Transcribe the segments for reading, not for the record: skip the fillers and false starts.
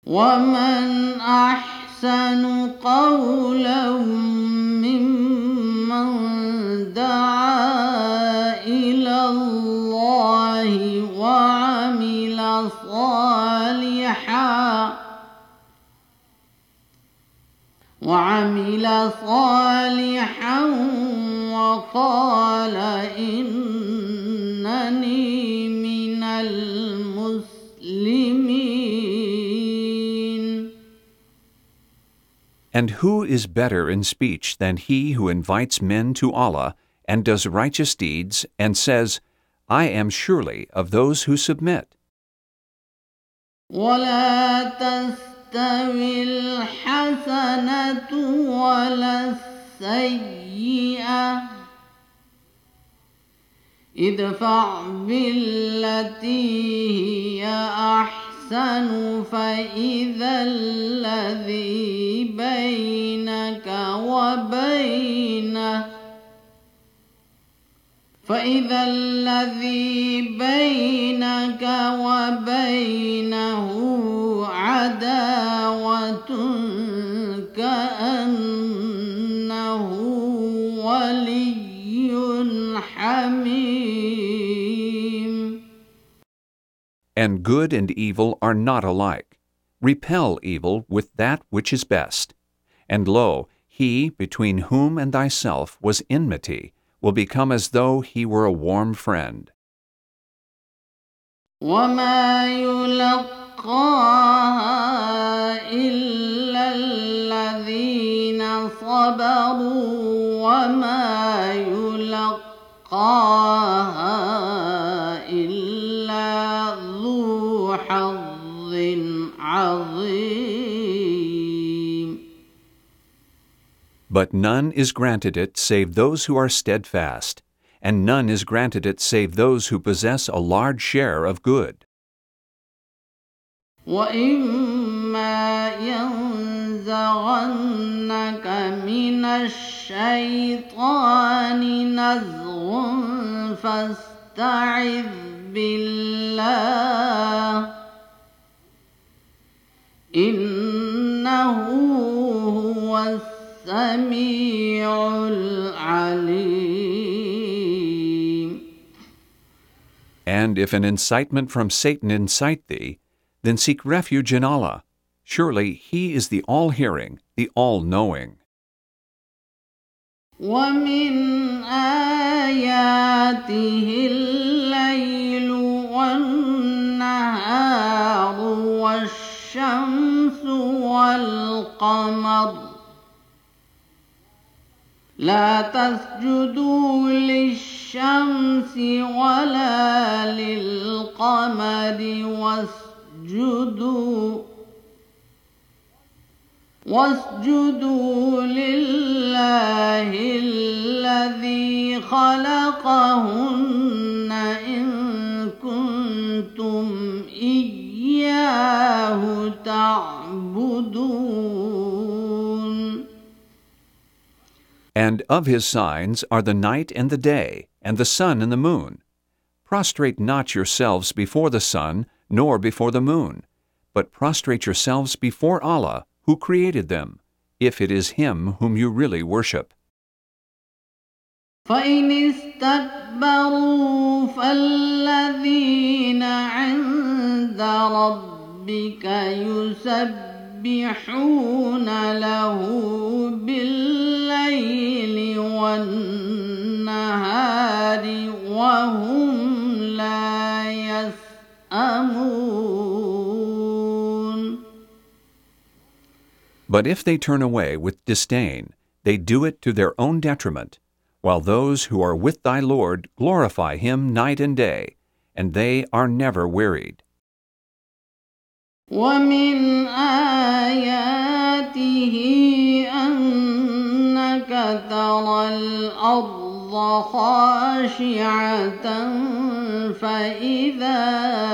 ومن أحسن قولا ممن دعا إلى الله وعمل صالحا وقال إنني من المسلمين. And who is better in speech than he who invites men to Allah and does righteous deeds and says, I am surely of those who submit? ولا تستوي الحسنة ولا السيئة ادفع بالتي هي أحسن فإذا الذي بينك وبينه عداوة كأنه ولي حميم. And good and evil are not alike. Repel evil with that which is best. And lo, he between whom and thyself was enmity will become as though he were a warm friend. وما يلقاها إلا الذين صبروا وما يلقاها إلا ذو حظ عظيم. But none is granted it save those who are steadfast, and none is granted it save those who possess a large share of good. وَإِمَّا يَنزَغَنَّكَ مِنَ الشَّيْطَانِ نَزْغٌ فَاسْتَعِذْ بِاللَّهِ إِنَّهُ هُوَ السَّمِيعُ الْعَلِيمُ. And if an incitement from Satan incite thee, then seek refuge in Allah. Surely He is the all-hearing, the all-knowing. وَمِنْ آيَاتِهِ اللَّيْلُ وَالنَّهَارُ وَالشَّمْسُ وَالْقَمَرُ لَا تَسْجُدُوا لِلشَّمْسِ وَلَا لِلْقَمَرِ واسجدوا لله الذي خلقهن إن كنتم إياه تعبدون. And of His signs are the night and the day, and the sun and the moon. Prostrate not yourselves before the sun, nor before the moon, but prostrate yourselves before Allah, who created them, if it is Him whom you really worship. فَإِنِ اسْتَكْبَرُوا فَالَّذِينَ عِندَ رَبِّكَ يُسَبِّحُونَ لَهُ بِاللَّيْلِ وَالنَّهَارِ وَهُمْ لَا يَسْأَمُونَ. But if they turn away with disdain, they do it to their own detriment, while those who are with thy Lord glorify Him night and day, and they are never wearied. وَمِنْ آيَاتِهِ أَنَّكَ تَرَى الْأَرْضَ خَاشِعَةً فَإِذَا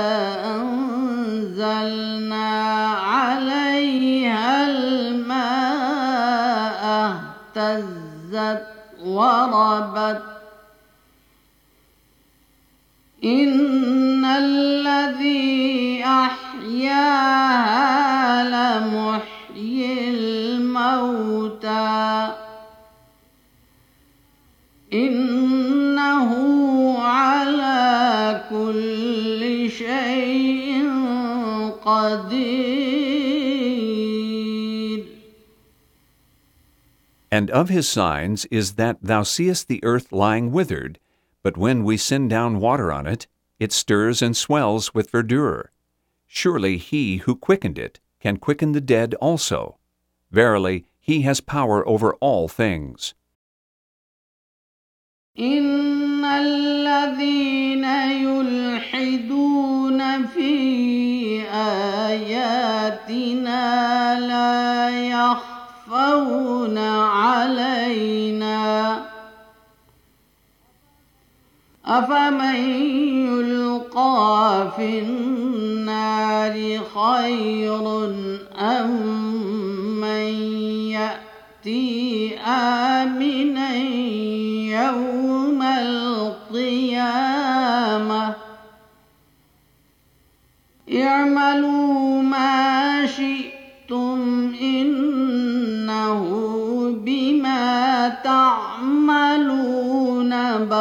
أَنزَلْنَا عَلَيْهَا الْمَاءَ اهْتَزَّتْ وَرَبَتْ إِنَّ الَّذِي أَحْيَاهَا بصير. And of his signs is that thou seest the earth lying withered, but when we send down water on it, it stirs and swells with verdure. Surely he who quickened it can quicken the dead also. Verily, he has power over all things. إن الذين يلحدون في آياتنا لا يخفون علينا أفمن يلقى في النار خير أم من يأتي آمنا يوم القيامة اعملوا ما شئتم إنه بما تعملون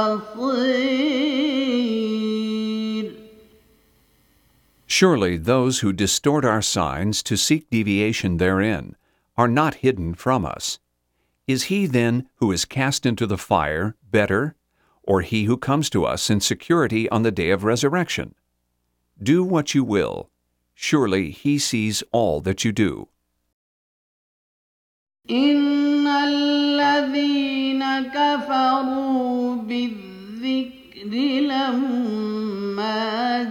بصير. Surely those who distort our signs to seek deviation therein are not hidden from us. Is he then who is cast into the fire better, or he who comes to us in security on the day of resurrection? Do what you will. Surely he sees all that you do. إن الذين كفروا بالذكر لما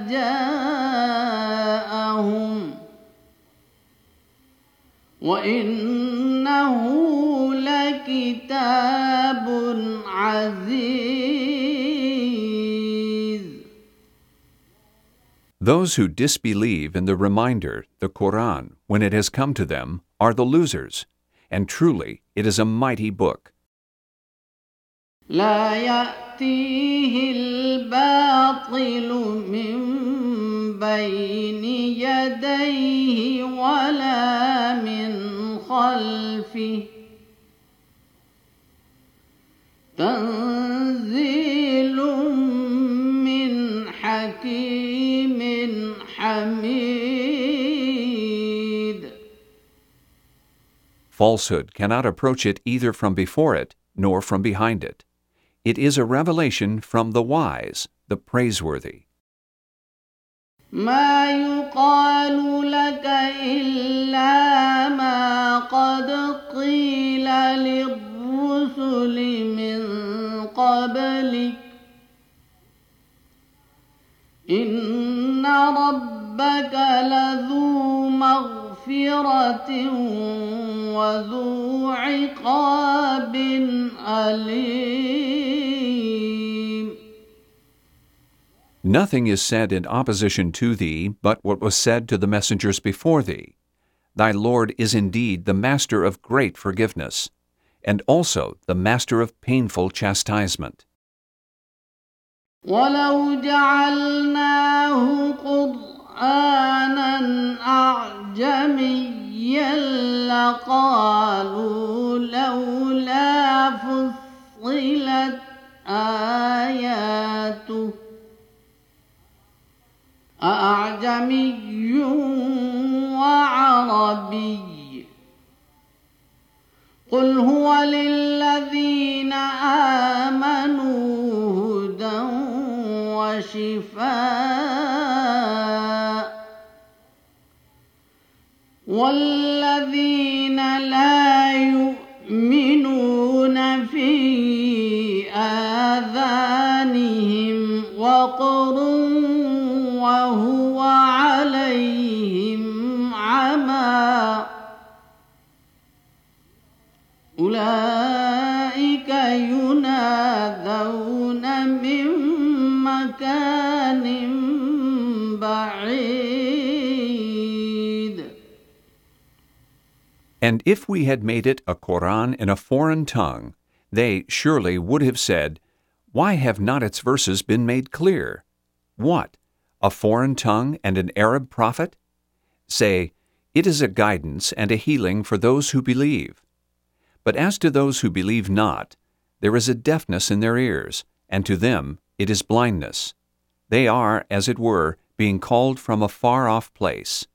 جاءهم وإنه لكتاب عزيز. Those who disbelieve in the reminder, the Quran, when it has come to them, are the losers, and truly it is a mighty book. لا يأتيه الباطل من بين يديه ولا من خلفه تنزيل من حكيم حميد. Falsehood cannot approach it either from before it nor from behind it. It is a revelation from the wise, the praiseworthy. ما يقال لك إلا ما قد قيل للرسل من قبلك إن ربك لذو مغفرة وذو عقاب أليم. Nothing is said in opposition to thee but what was said to the messengers before thee. Thy Lord is indeed the master of great forgiveness, and also the master of painful chastisement. ولو جعلناه قرآنا أعجميا لقالوا لولا فصلت آياته أأعجمي وعربي قل هو للذين آمنوا هدى وشفاء والذين لا يؤمنون في آذانهم وقر وهو عليهم عمى أولئك ينادون من مكان بعيد. And if we had made it a Quran in a foreign tongue, they surely would have said, why have not its verses been made clear? What? A foreign tongue and an Arab prophet? Say, it is a guidance and a healing for those who believe. But as to those who believe not, there is a deafness in their ears, and to them it is blindness. They are, as it were, being called from a far-off place.